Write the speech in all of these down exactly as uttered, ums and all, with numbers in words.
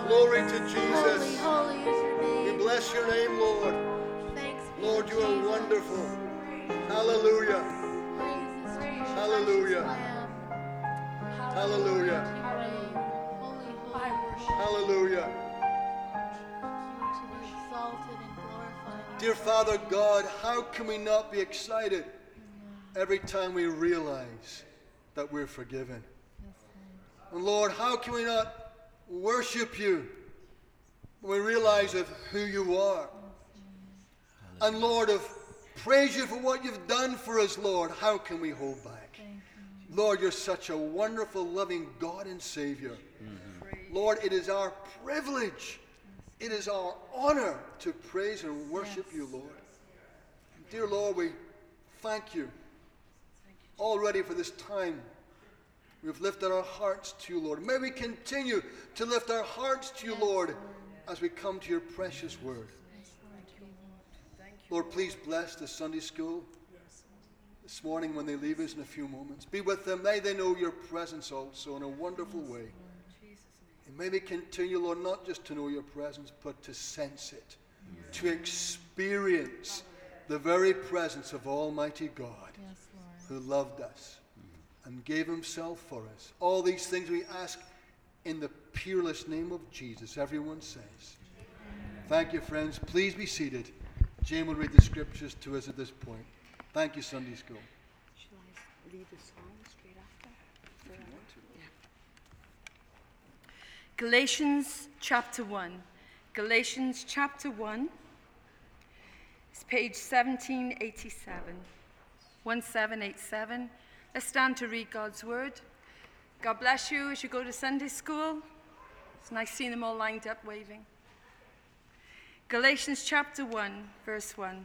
Glory to Holy, Jesus. holy is your We name. bless your name, Lord. Thanks be Lord, to you are Jesus. wonderful. Hallelujah. Praises to your Hallelujah. precious Lamb. Hallelujah. To your name. Holy, holy, Hallelujah. you are to be exalted and glorified. Dear Father God, how can we not be excited every time we realize that we're forgiven? And Lord, how can we not worship you when we realize of who you are? And Lord, of praise you for what you've done for us, Lord. How can we hold back? Lord, you're such a wonderful, loving God and Savior. Mm-hmm. Lord, it is our privilege, it is our honor to praise and worship yes. you, Lord. Dear Lord, we thank you already for this time. We've lifted our hearts to you, Lord. May we continue to lift our hearts to you, Lord, as we come to your precious word. Lord, please bless the Sunday school this morning when they leave us in a few moments. Be with them. May they know your presence also in a wonderful way. And may we continue, Lord, not just to know your presence, but to sense it, to experience the very presence of Almighty God who loved us and gave himself for us. All these things we ask in the peerless name of Jesus. Everyone says. Thank you, friends. Please be seated. Jane will read the scriptures to us at this point. Thank you, Sunday School. Shall I lead the song straight after? If you want to. Yeah. Galatians chapter one. Galatians chapter one. It's page seventeen eighty-seven. seventeen eighty-seven. Let's stand to read God's word. God bless you as you go to Sunday school. It's nice seeing them all lined up waving. Galatians chapter one, verse one.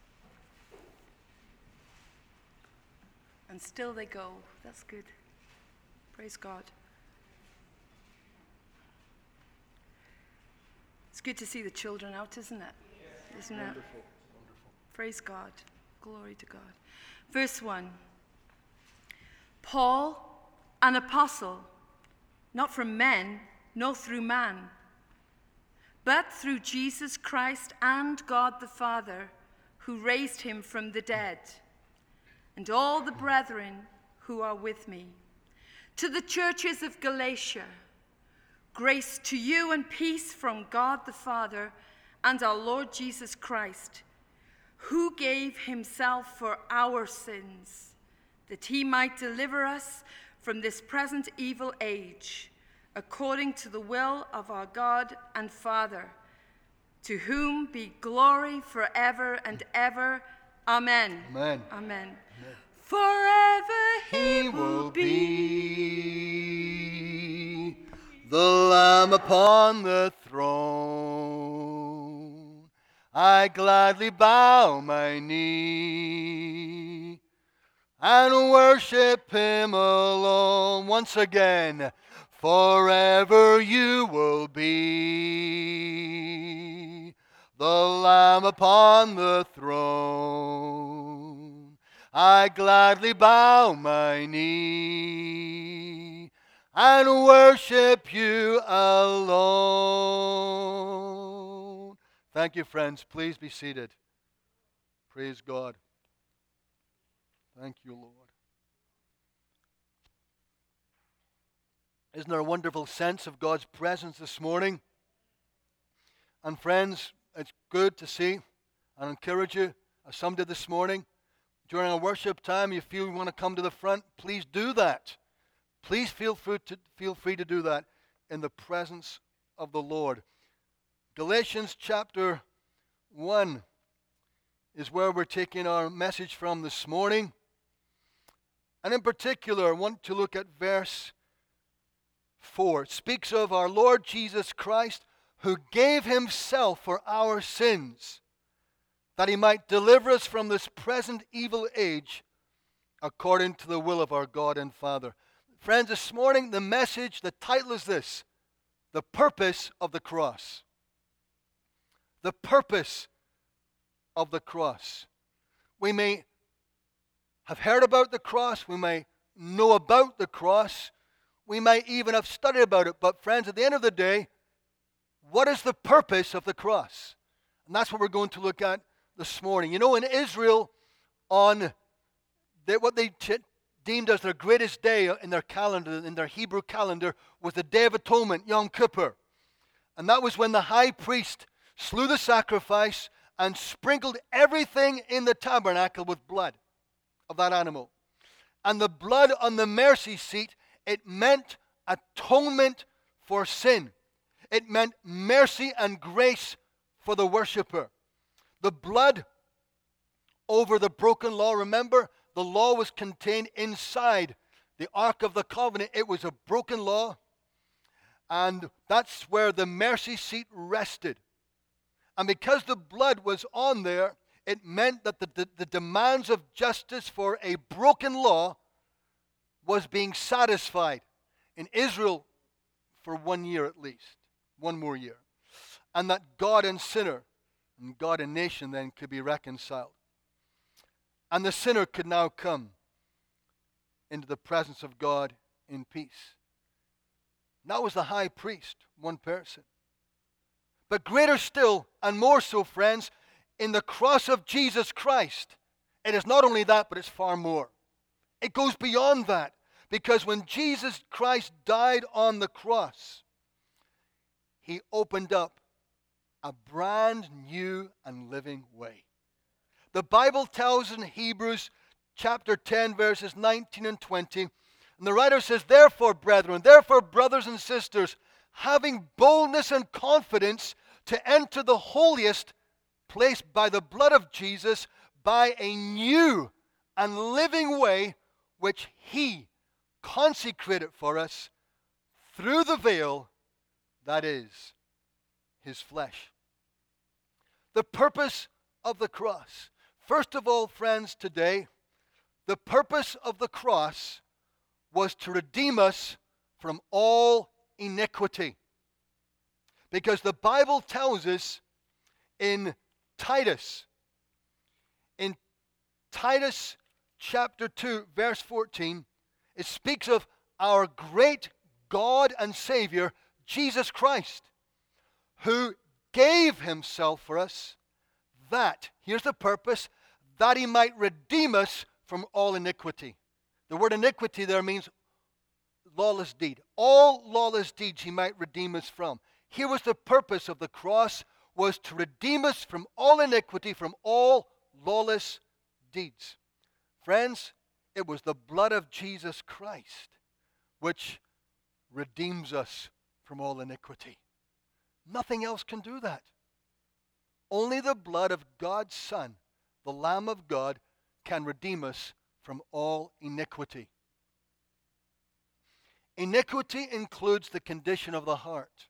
And still they go. That's good. Praise God. It's good to see the children out, isn't it? Yes. Isn't Wonderful. it? Wonderful. Praise God. Glory to God. Verse one. Paul, an apostle, not from men, nor through man, but through Jesus Christ and God the Father, who raised him from the dead, and all the brethren who are with me. To the churches of Galatia, grace to you and peace from God the Father and our Lord Jesus Christ, who gave himself for our sins, that he might deliver us from this present evil age, according to the will of our God and Father, to whom be glory forever and ever. Amen. Amen. Amen. Amen. Forever He will be the Lamb upon the throne. I gladly bow my knee and worship him alone. Once again, forever you will be the Lamb upon the throne. I gladly bow my knee and worship you alone. Thank you, friends. Please be seated. Praise God. Thank you, Lord. Isn't there a wonderful sense of God's presence this morning? And friends, it's good to see and encourage you, as some did this morning. During our worship time, you feel you want to come to the front, please do that. Please feel free to, feel free to do that in the presence of the Lord. Galatians chapter one is where we're taking our message from this morning. And in particular, I want to look at verse four. It speaks of our Lord Jesus Christ, who gave himself for our sins, that he might deliver us from this present evil age, according to the will of our God and Father. Friends, this morning, the message, the title is this: the purpose of the cross. The purpose of the cross. We may have heard about the cross, we may know about the cross, we may even have studied about it, but friends, at the end of the day, what is the purpose of the cross? And that's what we're going to look at this morning. You know, in Israel, on the, what they t- deemed as their greatest day in their calendar, in their Hebrew calendar, was the Day of Atonement, Yom Kippur. And that was when the high priest slew the sacrifice and sprinkled everything in the tabernacle with blood of that animal. And the blood on the mercy seat, it meant atonement for sin. It meant mercy and grace for the worshiper. The blood over the broken law, remember, the law was contained inside the Ark of the Covenant. It was a broken law, and that's where the mercy seat rested. And because the blood was on there, it meant that the, the, the demands of justice for a broken law was being satisfied in Israel for one year at least, one more year. And that God and sinner, and God and nation then could be reconciled. And the sinner could now come into the presence of God in peace. And that was the high priest, one person. But greater still, and more so, friends, in the cross of Jesus Christ, it is not only that, but it's far more. It goes beyond that. Because when Jesus Christ died on the cross, he opened up a brand new and living way. The Bible tells in Hebrews chapter ten, verses nineteen and twenty, and the writer says, "Therefore, brethren, therefore, brothers and sisters, having boldness and confidence to enter the holiest place by the blood of Jesus, by a new and living way, which he consecrated for us through the veil, that is, his flesh." The purpose of the cross. First of all, friends, today, the purpose of the cross was to redeem us from all iniquity. Because the Bible tells us in Titus, in Titus chapter two, verse fourteen, it speaks of our great God and Savior, Jesus Christ, who gave himself for us, that, here's the purpose, that he might redeem us from all iniquity. The word iniquity there means lawless deed. All lawless deeds he might redeem us from. Here was the purpose of the cross, was to redeem us from all iniquity, from all lawless deeds. Friends, it was the blood of Jesus Christ which redeems us from all iniquity. Nothing else can do that. Only the blood of God's Son, the Lamb of God, can redeem us from all iniquity. Iniquity includes the condition of the heart,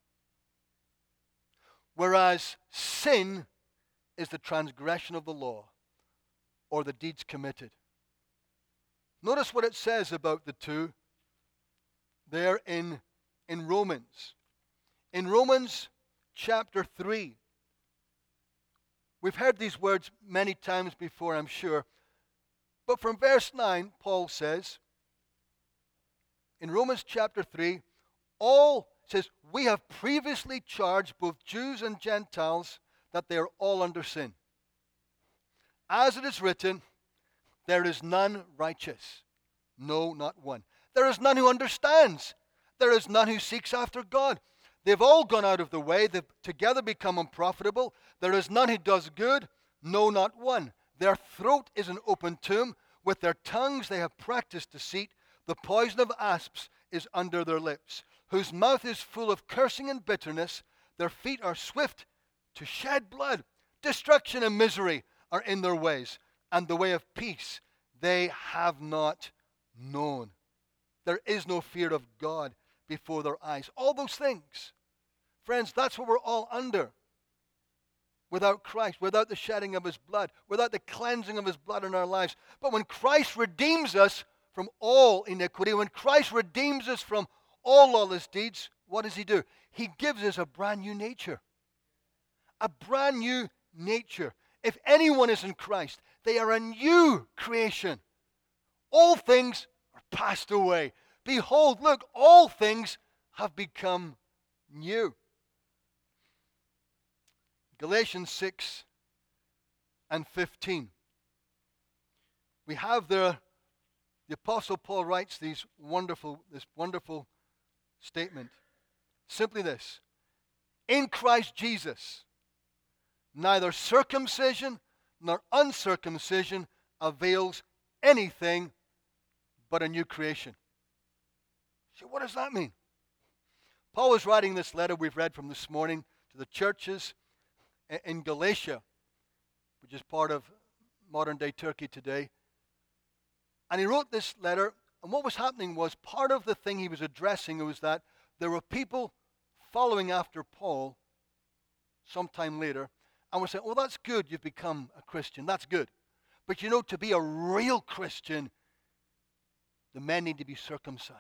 whereas sin is the transgression of the law or the deeds committed. Notice what it says about the two there in, in Romans. In Romans chapter three, we've heard these words many times before, I'm sure. But from verse nine, Paul says, in Romans chapter three, all says, we have previously charged both Jews and Gentiles that they are all under sin. As it is written, there is none righteous, no, not one. There is none who understands. There is none who seeks after God. They've all gone out of the way. They've together become unprofitable. There is none who does good, no, not one. Their throat is an open tomb. With their tongues they have practiced deceit. The poison of asps is under their lips, whose mouth is full of cursing and bitterness. Their feet are swift to shed blood. Destruction and misery are in their ways, and the way of peace they have not known. There is no fear of God before their eyes. All those things. Friends, that's what we're all under. Without Christ, without the shedding of his blood, without the cleansing of his blood in our lives. But when Christ redeems us from all iniquity, when Christ redeems us from all lawless deeds, what does he do? He gives us a brand new nature. A brand new nature. If anyone is in Christ, they are a new creation. All things are passed away. Behold, look, all things have become new. Galatians six and fifteen. We have there, the Apostle Paul writes these wonderful, this wonderful statement. Simply this: in Christ Jesus, neither circumcision nor uncircumcision avails anything but a new creation. So what does that mean? Paul was writing this letter we've read from this morning to the churches in Galatia, which is part of modern-day Turkey today. And he wrote this letter, and what was happening was, part of the thing he was addressing was that there were people following after Paul sometime later, and were saying, oh, that's good, you've become a Christian, that's good. But you know, to be a real Christian, the men need to be circumcised.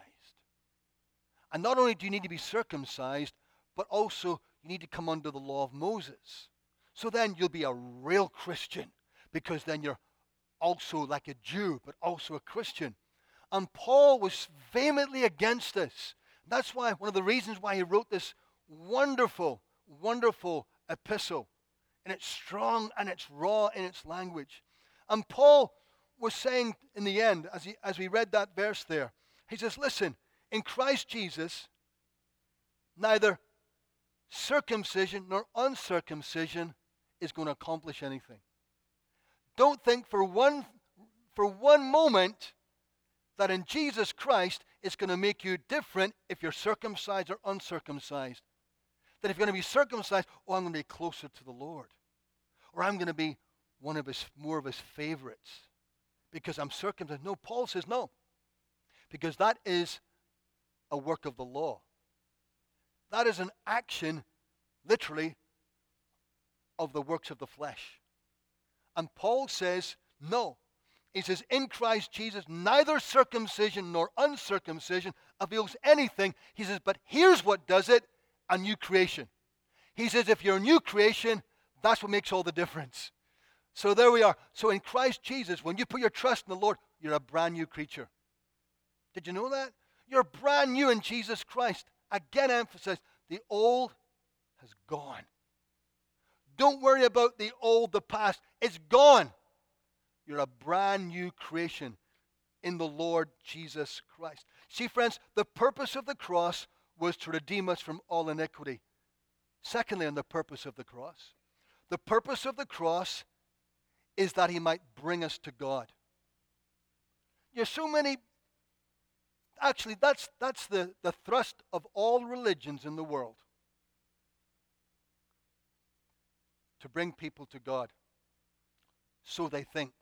And not only do you need to be circumcised, but also you need to come under the law of Moses. So then you'll be a real Christian, because then you're also like a Jew, but also a Christian. And Paul was vehemently against this. That's why, one of the reasons why he wrote this wonderful, wonderful epistle. And it's strong and it's raw in its language. And Paul was saying in the end, as, he, as we read that verse there, he says, listen, in Christ Jesus, neither circumcision nor uncircumcision is going to accomplish anything. Don't think for one, for one moment that in Jesus Christ it's going to make you different if you're circumcised or uncircumcised. That if you're going to be circumcised, oh, I'm going to be closer to the Lord. Or I'm going to be one of his, more of his favorites because I'm circumcised. No, Paul says no. Because that is a work of the law. That is an action, literally, of the works of the flesh. And Paul says, no. He says, in Christ Jesus, neither circumcision nor uncircumcision avails anything. He says, but here's what does it, a new creation. He says, if you're a new creation, that's what makes all the difference. So there we are. So in Christ Jesus, when you put your trust in the Lord, you're a brand new creature. Did you know that? You're brand new in Jesus Christ. Again, emphasize, the old has gone. Don't worry about the old, the past. It's gone. You're a brand new creation in the Lord Jesus Christ. See, friends, the purpose of the cross was to redeem us from all iniquity. Secondly, on the purpose of the cross, the purpose of the cross is that he might bring us to God. There's so many, actually, that's, that's the, the thrust of all religions in the world. To bring people to God. So they think.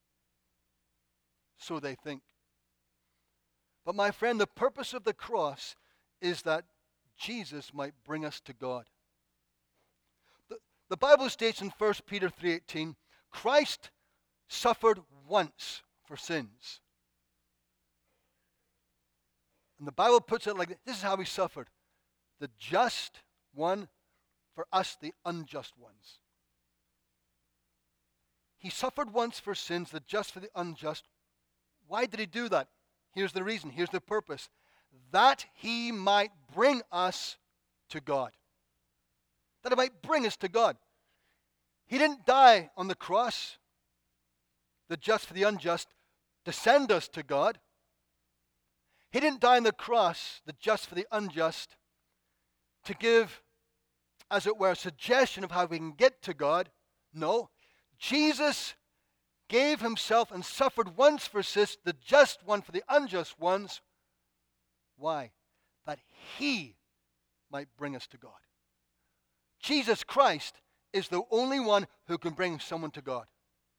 So they think. But my friend, the purpose of the cross is that Jesus might bring us to God. The, the Bible states in First Peter three eighteen, Christ suffered once for sins. And the Bible puts it like this. This is how he suffered. The just one for us, the unjust ones. He suffered once for sins, the just for the unjust. Why did he do that? Here's the reason. Here's the purpose. That he might bring us to God. That he might bring us to God. He didn't die on the cross, the just for the unjust, to send us to God. He didn't die on the cross, the just for the unjust, to give, as it were, a suggestion of how we can get to God. No. Jesus gave himself and suffered once for sins, the just one for the unjust ones. Why? That he might bring us to God. Jesus Christ is the only one who can bring someone to God.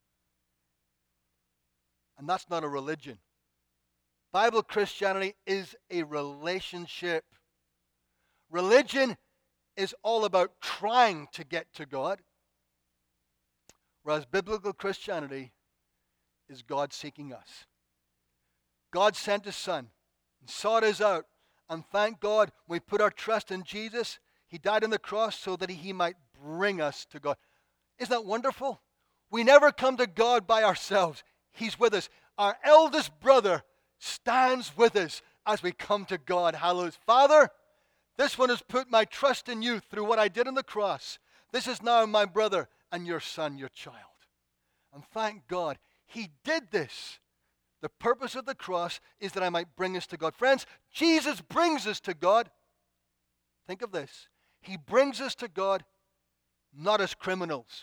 And that's not a religion. Bible Christianity is a relationship. Religion is all about trying to get to God. Whereas biblical Christianity is God seeking us. God sent his Son and sought us out. And thank God, when we put our trust in Jesus, he died on the cross so that he might bring us to God. Isn't that wonderful? We never come to God by ourselves. He's with us. Our eldest brother stands with us as we come to God. Hallelujah. Father, this one has put my trust in you through what I did on the cross. This is now my brother and your son, your child. And thank God, he did this. The purpose of the cross is that I might bring us to God. Friends, Jesus brings us to God. Think of this. He brings us to God not as criminals.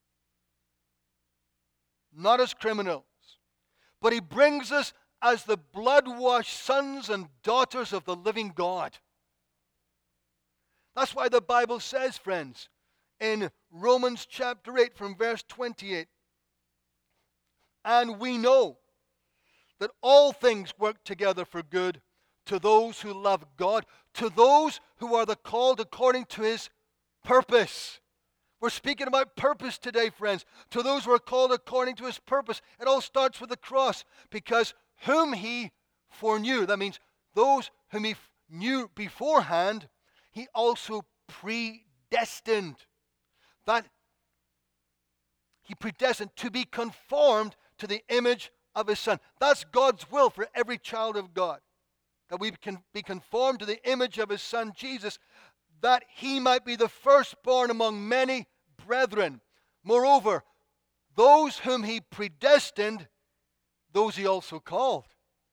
Not as criminals. But he brings us as the blood-washed sons and daughters of the living God. That's why the Bible says, friends, in Romans chapter eight from verse twenty-eight, and we know that all things work together for good to those who love God, to those who are the called according to his purpose. We're speaking about purpose today, friends. To those who are called according to his purpose. It all starts with the cross, because whom he foreknew, that means those whom he knew beforehand, he also predestined. That he predestined to be conformed to the image of his Son. That's God's will for every child of God, that we can be conformed to the image of his Son, Jesus, that he might be the firstborn among many brethren. Moreover, those whom he predestined, those he also called.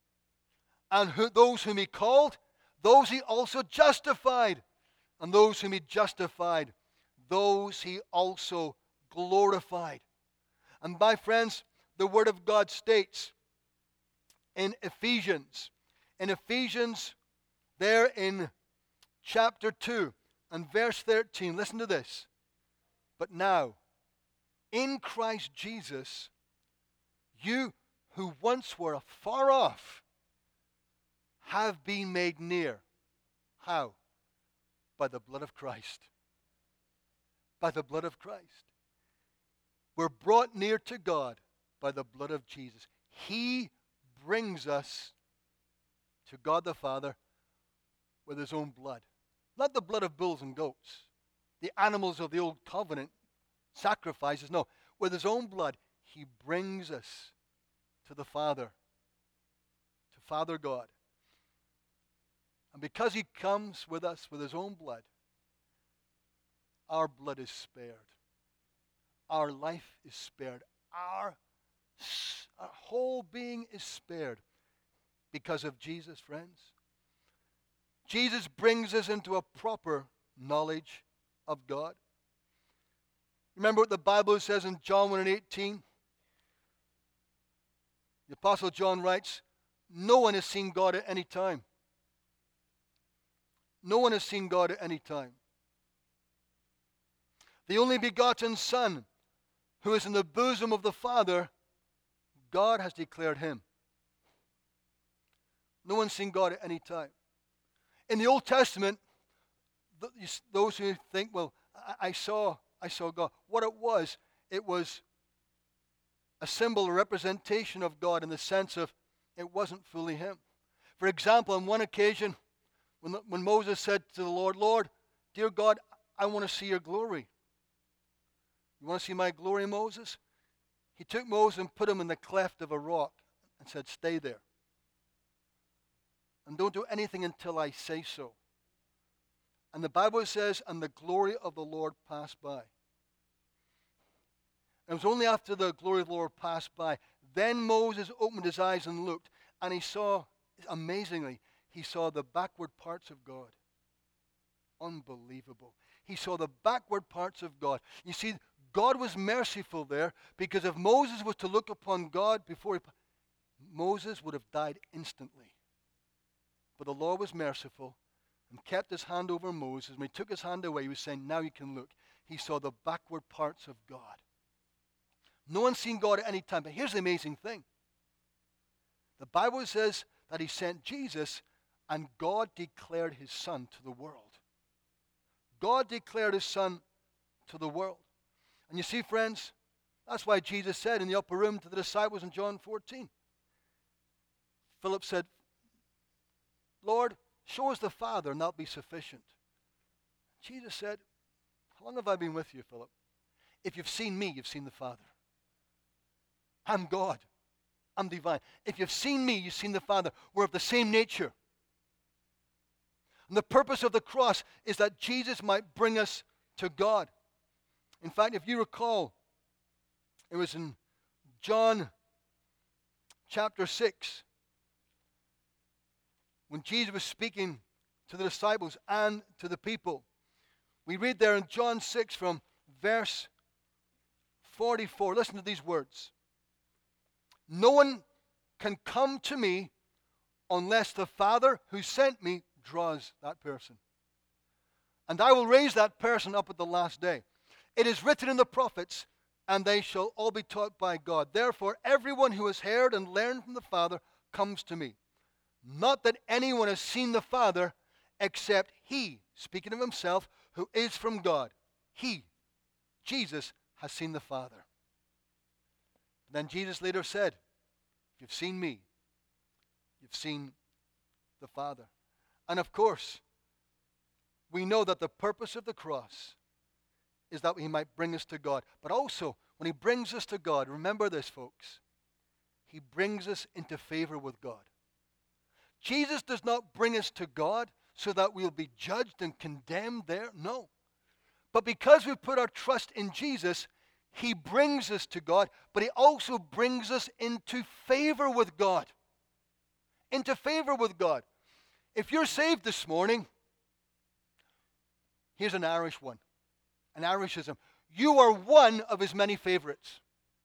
And who, those whom he called, those he also justified. And those whom he justified, those he also glorified. And my friends, the Word of God states in Ephesians, in Ephesians, there in chapter two and verse thirteen, listen to this. But now, in Christ Jesus, you who once were far off have been made near. How? By the blood of Christ. By the blood of Christ. We're brought near to God by the blood of Jesus. He brings us to God the Father with his own blood. Not the blood of bulls and goats, the animals of the old covenant sacrifices. No, with his own blood, he brings us to the Father, to Father God. And because he comes with us with his own blood, our blood is spared. Our life is spared. Our, our whole being is spared because of Jesus, friends. Jesus brings us into a proper knowledge of God. Remember what the Bible says in John one and eighteen? The Apostle John writes, no one has seen God at any time. No one has seen God at any time. The only begotten Son, who is in the bosom of the Father, God has declared him. No one's seen God at any time. In the Old Testament, those who think, well, I saw, I saw God. What it was, it was a symbol, a representation of God in the sense of it wasn't fully him. For example, on one occasion, when, the, when Moses said to the Lord, Lord, dear God, I want to see your glory. You want to see my glory, Moses? He took Moses and put him in the cleft of a rock and said, stay there. And don't do anything until I say so. And the Bible says, and the glory of the Lord passed by. And it was only after the glory of the Lord passed by, then Moses opened his eyes and looked, and he saw, amazingly, he saw the backward parts of God. Unbelievable. He saw the backward parts of God. You see, God was merciful there, because if Moses was to look upon God before he, Moses would have died instantly. But the Lord was merciful and kept his hand over Moses. When he took his hand away, he was saying, now you can look. He saw the backward parts of God. No one's seen God at any time. But here's the amazing thing. The Bible says that he sent Jesus, and God declared his Son to the world. God declared his Son to the world. And you see, friends, that's why Jesus said in the upper room to the disciples in John fourteen. Philip said, Lord, show us the Father, and that'll be sufficient. Jesus said, how long have I been with you, Philip? If you've seen me, you've seen the Father. I'm God. I'm divine. If you've seen me, you've seen the Father. We're of the same nature. And the purpose of the cross is that Jesus might bring us to God. In fact, if you recall, it was in John chapter six, when Jesus was speaking to the disciples and to the people. We read there in John six from verse forty-four. Listen to these words. No one can come to me unless the Father who sent me draws that person. And I will raise that person up at the last day. It is written in the prophets, and they shall all be taught by God. Therefore, everyone who has heard and learned from the Father comes to me. Not that anyone has seen the Father, except he, speaking of himself, who is from God. He, Jesus, has seen the Father. Then Jesus later said, if you've seen me, you've seen the Father. And of course, we know that the purpose of the cross is that he might bring us to God. But also, when he brings us to God, remember this, folks, he brings us into favor with God. Jesus does not bring us to God so that we'll be judged and condemned there. No. But because we put our trust in Jesus, he brings us to God, but he also brings us into favor with God. Into favor with God. If you're saved this morning, here's an Irish one. An Irishism. You are one of his many favorites.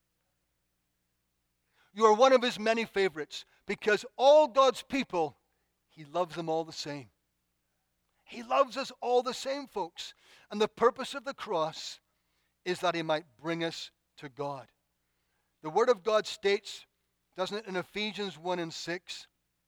You are one of his many favorites because all God's people, he loves them all the same. He loves us all the same, folks. And the purpose of the cross is that he might bring us to God. The Word of God states, doesn't it, in Ephesians one and six,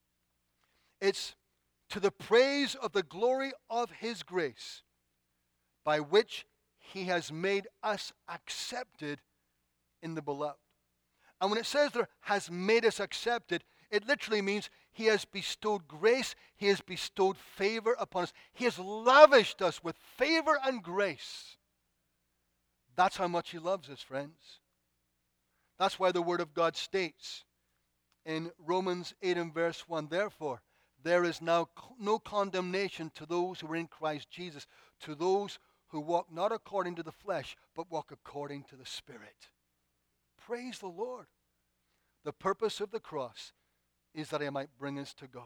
it's to the praise of the glory of his grace, by which he has made us accepted in the beloved. And when it says there, has made us accepted, it literally means he has bestowed grace, he has bestowed favor upon us. He has lavished us with favor and grace. That's how much he loves us, friends. That's why the Word of God states in Romans eight and verse one, therefore, there is now no condemnation to those who are in Christ Jesus, to those who walk not according to the flesh, but walk according to the Spirit. Praise the Lord. The purpose of the cross is that it might bring us to God.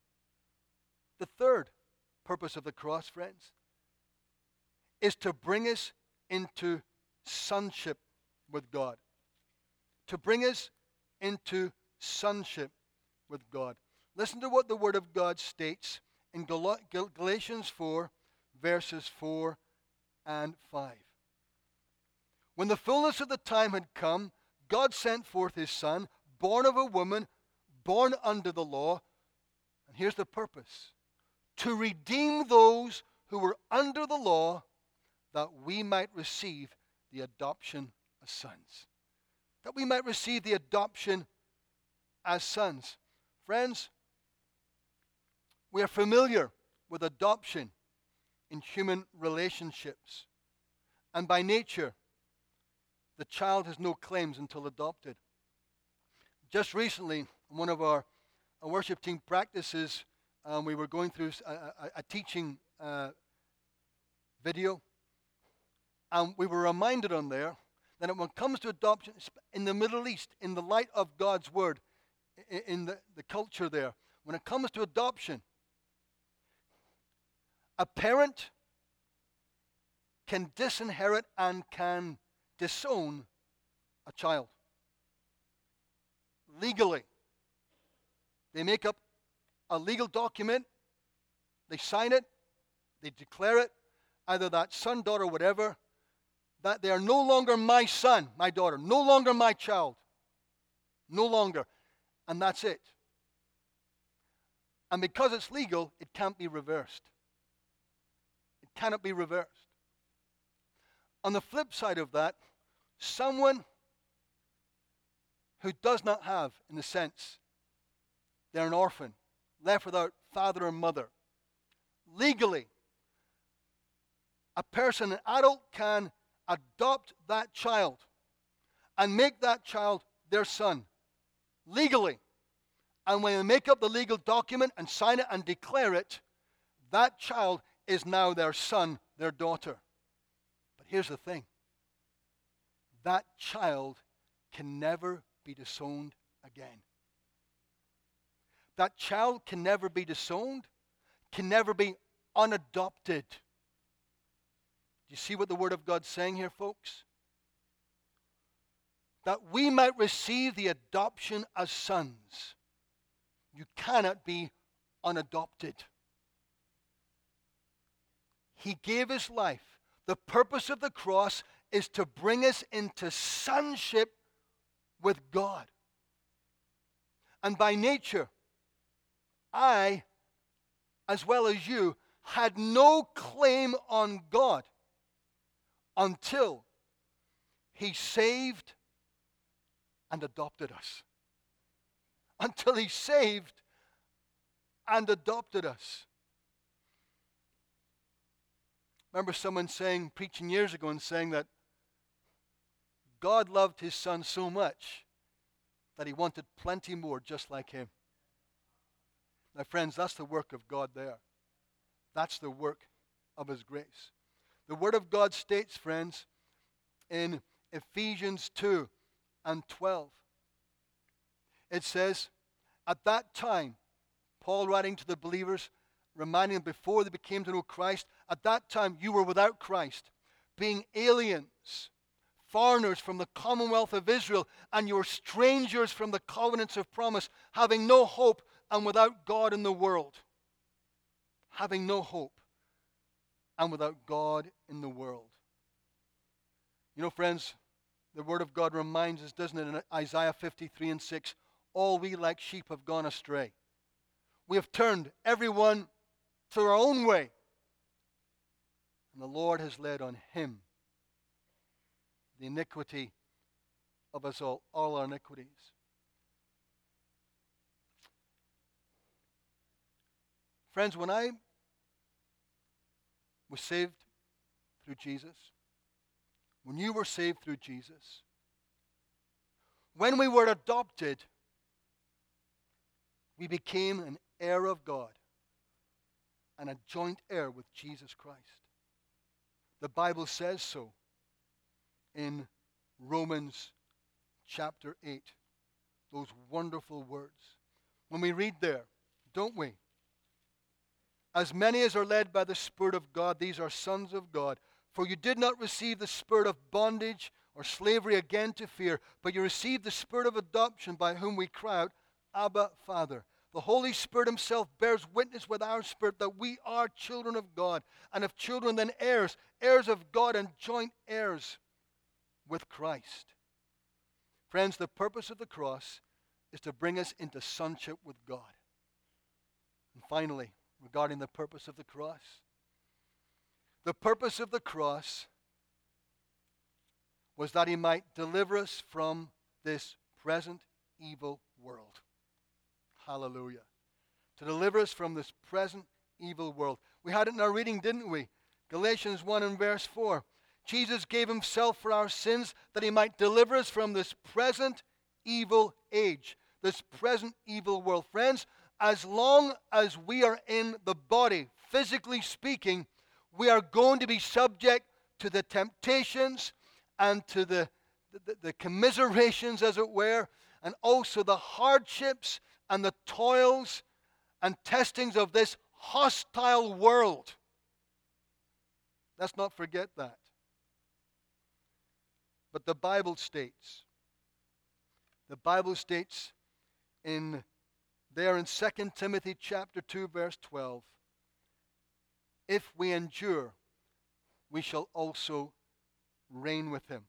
The third purpose of the cross, friends, is to bring us into sonship with God. To bring us into sonship with God. Listen to what the Word of God states in Gal- Gal- Galatians four, verses four and five. When the fullness of the time had come, God sent forth his Son, born of a woman, born under the law. And here's the purpose. To redeem those who were under the law, that we might receive the adoption as sons. That we might receive the adoption as sons. Friends, we are familiar with adoption in human relationships. And by nature, the child has no claims until adopted. Just recently, in one of our, our worship team practices, um, we were going through a, a, a teaching uh, video, and we were reminded on there that when it comes to adoption in the Middle East, in the light of God's Word, in, in the, the culture there, when it comes to adoption, a parent can disinherit and can disown a child. Legally. They make up a legal document, they sign it, they declare it, either that son, daughter, whatever, that they are no longer my son, my daughter, no longer my child. No longer. And that's it. And because it's legal, it can't be reversed. It cannot be reversed. On the flip side of that, someone who does not have, in a sense, they're an orphan, left without father or mother. Legally, a person, an adult, can adopt that child and make that child their son. Legally. And when they make up the legal document and sign it and declare it, that child is now their son, their daughter. But here's the thing. that child can never be disowned again. That child can never be disowned, can never be unadopted. Do you see what the Word of God's saying here, folks? That we might receive the adoption as sons, you cannot be unadopted. He gave his life. The purpose of the cross is to bring us into sonship with God. And by nature, I, as well as you, had no claim on God until he saved and adopted us. Until he saved and adopted us. Remember someone saying, preaching years ago and saying that God loved his son so much that he wanted plenty more just like him. Now, friends, that's the work of God there. That's the work of his grace. The Word of God states, friends, in Ephesians two and twelve, it says, at that time, Paul writing to the believers, reminding them before they became to know Christ, at that time you were without Christ, being aliens, foreigners from the commonwealth of Israel, and you were strangers from the covenants of promise, having no hope and without God in the world. Having no hope and without God in the world. You know, friends, the Word of God reminds us, doesn't it, in Isaiah fifty-three and six, all we like sheep have gone astray. We have turned everyone to our own way. And the Lord has laid on him the iniquity of us all, all our iniquities. Friends, when I was saved through Jesus, when you were saved through Jesus, when we were adopted, we became an heir of God and a joint heir with Jesus Christ. The Bible says so in Romans chapter eight. Those wonderful words. When we read there, don't we? As many as are led by the Spirit of God, these are sons of God. For you did not receive the spirit of bondage or slavery again to fear, but you received the Spirit of adoption by whom we cry out, Abba, Father. The Holy Spirit himself bears witness with our spirit that we are children of God, and if children, then heirs, heirs of God and joint heirs with Christ. Friends, the purpose of the cross is to bring us into sonship with God. And finally, regarding the purpose of the cross, the purpose of the cross was that he might deliver us from this present evil world. Hallelujah. To deliver us from this present evil world. We had it in our reading, didn't we? Galatians one and verse four. Jesus gave himself for our sins that he might deliver us from this present evil age, this present evil world. Friends, as long as we are in the body, physically speaking, we are going to be subject to the temptations and to the, the, the commiserations, as it were, and also the hardships and the toils and testings of this hostile world. Let's not forget that. But the Bible states, the Bible states in there in Second Timothy chapter two, verse twelve, if we endure, we shall also reign with him.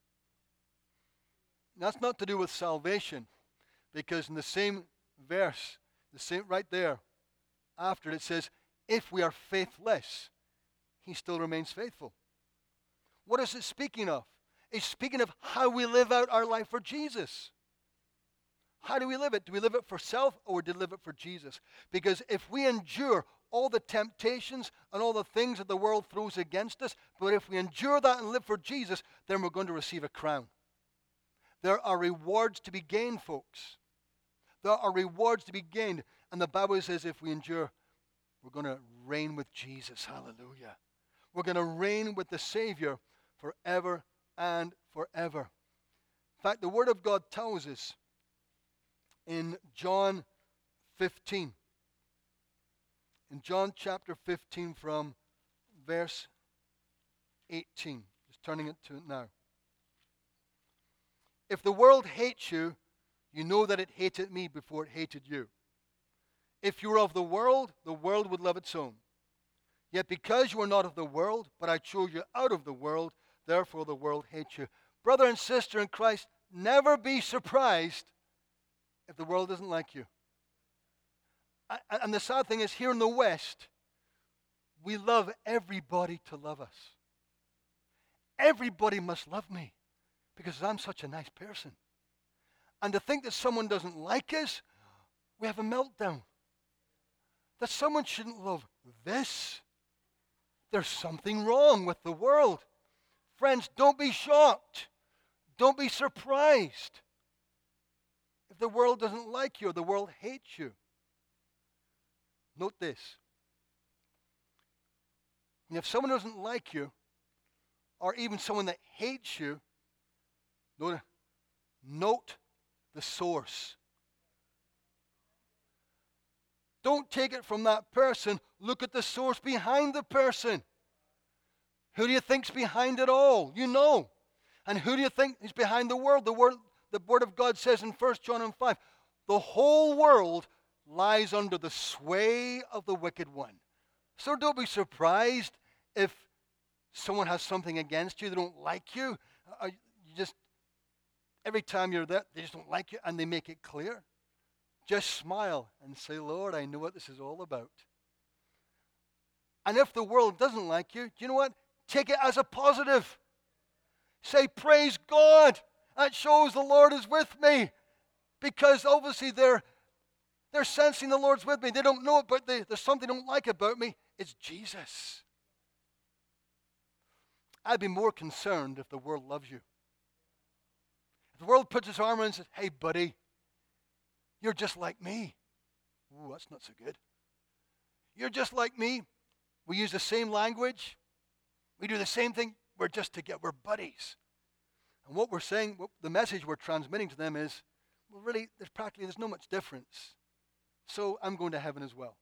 That's not to do with salvation, because in the same verse, the same right there, after it says, if we are faithless, he still remains faithful. What is it speaking of? It's speaking of how we live out our life for Jesus. How do we live it? Do we live it for self, or do we live it for Jesus? Because if we endure all the temptations and all the things that the world throws against us, but if we endure that and live for Jesus, then we're going to receive a crown. There are rewards to be gained, folks. There are rewards to be gained. And the Bible says if we endure, we're going to reign with Jesus. Hallelujah. We're going to reign with the Savior forever and forever. In fact, the Word of God tells us in John fifteen, in John chapter fifteen from verse eighteen, just turning it to it now. If the world hates you, you know that it hated me before it hated you. If you were of the world, the world would love its own. Yet because you are not of the world, but I chose you out of the world, therefore the world hates you. Brother and sister in Christ, never be surprised if the world doesn't like you. And the sad thing is, here in the West, we love everybody to love us. Everybody must love me because I'm such a nice person. And to think that someone doesn't like us, we have a meltdown. That someone shouldn't love this. There's something wrong with the world. Friends, don't be shocked. Don't be surprised if the world doesn't like you or the world hates you. Note this. If someone doesn't like you, or even someone that hates you, note, note the source. Don't take it from that person. Look at the source behind the person. Who do you think's behind it all? You know. And who do you think is behind the world? The word, the word of God says in First John five, the whole world lies under the sway of the wicked one. So don't be surprised if someone has something against you, they don't like you. Uh, you just, every time you're there, they just don't like you, and they make it clear. Just smile and say, Lord, I know what this is all about. And if the world doesn't like you, do you know what? Take it as a positive. Say, praise God. That shows the Lord is with me. Because obviously they're, they're sensing the Lord's with me. They don't know it, but they, there's something they don't like about me. It's Jesus. I'd be more concerned if the world loves you. If the world puts its arm around and says, hey, buddy, you're just like me. Ooh, that's not so good. You're just like me. We use the same language. We do the same thing. We're just together. We're buddies. And what we're saying, what the message we're transmitting to them is, well, really, there's practically, there's no much difference. So I'm going to heaven as well.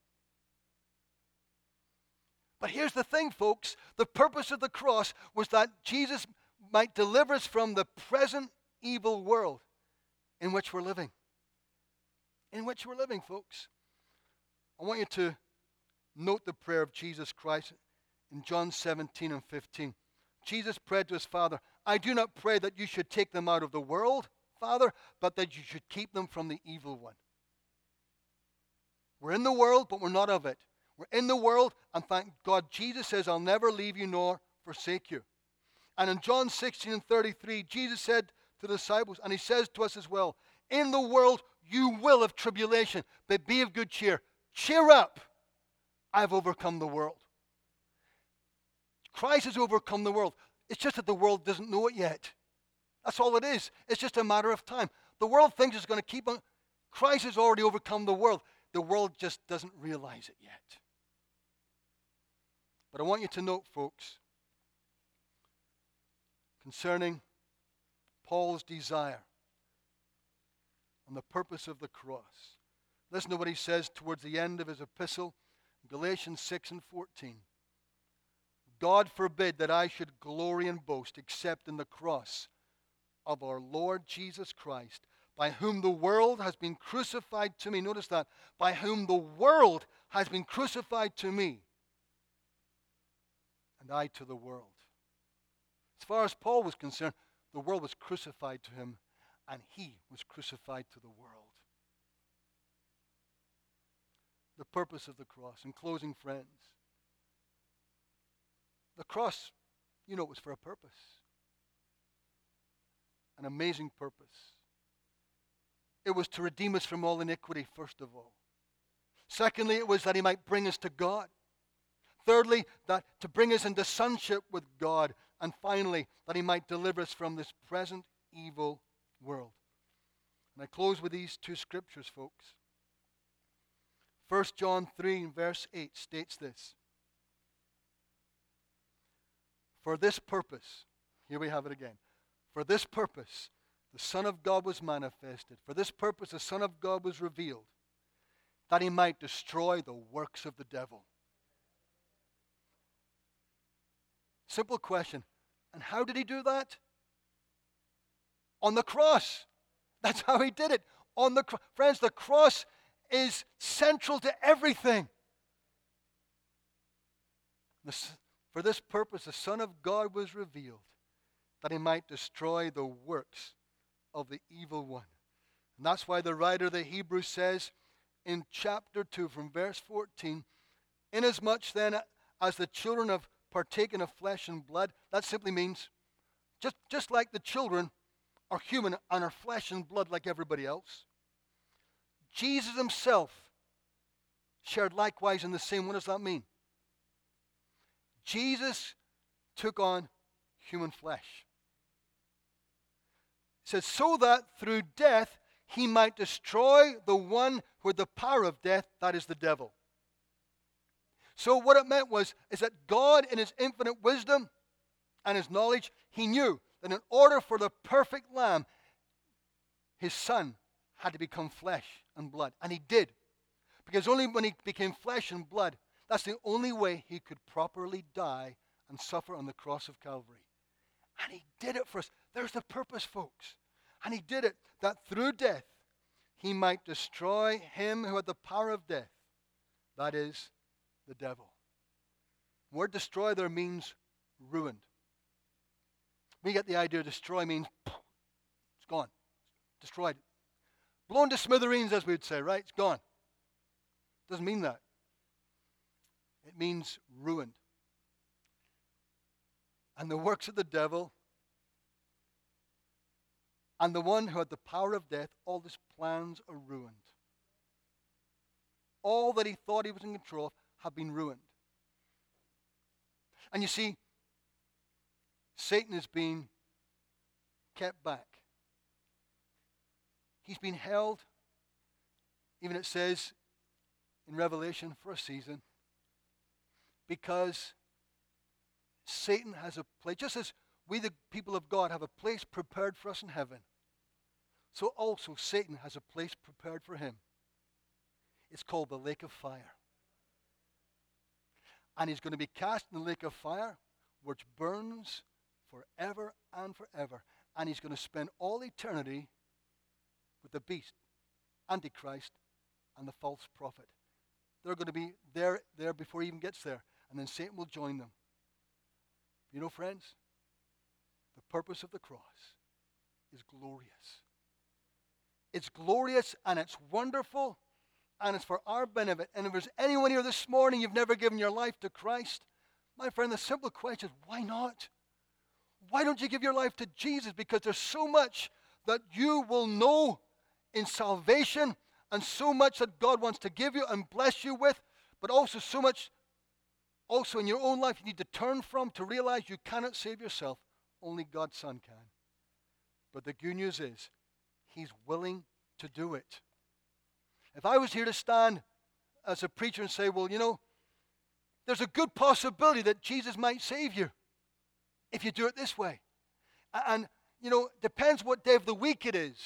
But here's the thing, folks. The purpose of the cross was that Jesus might deliver us from the present evil world in which we're living. In which we're living, folks. I want you to note the prayer of Jesus Christ in John seventeen and fifteen. Jesus prayed to his Father, I do not pray that you should take them out of the world, Father, but that you should keep them from the evil one. We're in the world, but we're not of it. We're in the world, and thank God, Jesus says, I'll never leave you nor forsake you. And in John sixteen and thirty-three, Jesus said to the disciples, and he says to us as well, in the world you will have tribulation, but be of good cheer. Cheer up. I've overcome the world. Christ has overcome the world. It's just that the world doesn't know it yet. That's all it is. It's just a matter of time. The world thinks it's going to keep on. Christ has already overcome the world. The world just doesn't realize it yet. But I want you to note, folks, concerning Paul's desire and the purpose of the cross. Listen to what he says towards the end of his epistle, Galatians six and fourteen. God forbid that I should glory and boast except in the cross of our Lord Jesus Christ, by whom the world has been crucified to me. Notice that. By whom the world has been crucified to me, and I to the world. As far as Paul was concerned, the world was crucified to him, and he was crucified to the world. The purpose of the cross. In closing, friends, the cross, you know, it was for a purpose. An amazing purpose. It was to redeem us from all iniquity, first of all. Secondly, it was that he might bring us to God. Thirdly, that to bring us into sonship with God. And finally, that he might deliver us from this present evil world. And I close with these two scriptures, folks. First John three, verse eight states this. For this purpose, Here we have it again. For this purpose, the Son of God was manifested. For this purpose, the Son of God was revealed, that he might destroy the works of the devil. Simple question. And how did he do that? On the cross. That's how he did it. On the cross. Friends, the cross is central to everything. For this purpose, the Son of God was revealed, that he might destroy the works of the evil one. And that's why the writer of the Hebrews says in chapter two from verse fourteen, inasmuch then as the children have partaken of flesh and blood, that simply means just, just like the children are human and are flesh and blood like everybody else, Jesus himself shared likewise in the same. What does that mean? Jesus took on human flesh. It says, so that through death he might destroy the one who had the power of death, that is the devil. So what it meant was, is that God in his infinite wisdom and his knowledge, he knew that in order for the perfect lamb, his son had to become flesh and blood. And he did. Because only when he became flesh and blood, that's the only way he could properly die and suffer on the cross of Calvary. And he did it for us. There's the purpose, folks. And he did it that through death he might destroy him who had the power of death, that is, the devil. The word destroy there means ruined. We get the idea destroy means it's gone, destroyed, blown to smithereens, as we would say, right? It's gone. Doesn't mean that. It means ruined. And the works of the devil and the one who had the power of death, all his plans are ruined. All that he thought he was in control of have been ruined. And you see, Satan is being kept back. He's been held, even it says in Revelation, for a season, because Satan has a place, just as we the people of God have a place prepared for us in heaven, so also Satan has a place prepared for him. It's called the lake of fire. And he's going to be cast in the lake of fire, which burns forever and forever. And he's going to spend all eternity with the beast, Antichrist, and the false prophet. They're going to be there, there before he even gets there. And then Satan will join them. You know, friends, the purpose of the cross is glorious. It's glorious and it's wonderful and it's for our benefit. And if there's anyone here this morning, you've never given your life to Christ, my friend, the simple question is, why not? Why don't you give your life to Jesus? Because there's so much that you will know in salvation and so much that God wants to give you and bless you with, but also so much also in your own life you need to turn from to realize you cannot save yourself. Only God's Son can. But the good news is, he's willing to do it. If I was here to stand as a preacher and say, well, you know, there's a good possibility that Jesus might save you if you do it this way. And, you know, depends what day of the week it is.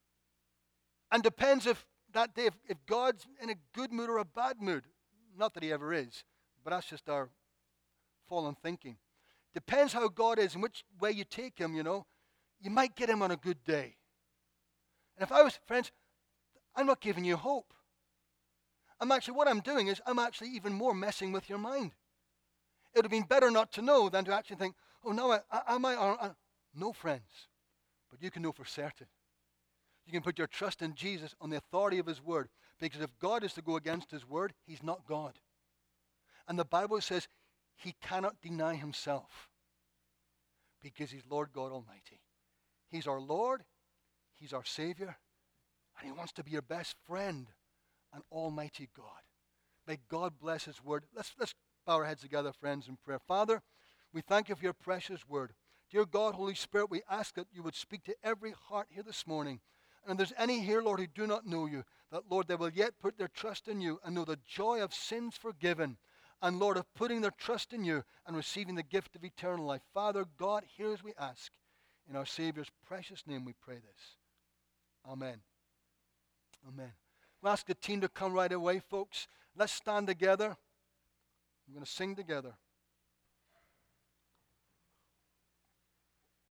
And depends if that day, if, if God's in a good mood or a bad mood. Not that he ever is, but that's just our fallen thinking. Depends how God is and which way you take him, you know. You might get him on a good day. And if I was, friends, I'm not giving you hope. I'm actually, what I'm doing is I'm actually even more messing with your mind. It would have been better not to know than to actually think, oh, no, I, I, am I, I, no, friends. But you can know for certain. You can put your trust in Jesus on the authority of his word. Because if God is to go against his word, he's not God. And the Bible says he cannot deny himself. Because he's Lord God Almighty. He's our Lord. He's our Savior. And he wants to be your best friend and Almighty God. May God bless his word. Let's, let's bow our heads together, friends, in prayer. Father, we thank you for your precious word. Dear God, Holy Spirit, we ask that you would speak to every heart here this morning. And if there's any here, Lord, who do not know you, that, Lord, they will yet put their trust in you and know the joy of sins forgiven and, Lord, of putting their trust in you and receiving the gift of eternal life. Father God, hear as we ask. In our Savior's precious name we pray this. Amen. Amen. We'll ask the team to come right away, folks. Let's stand together. We're going to sing together.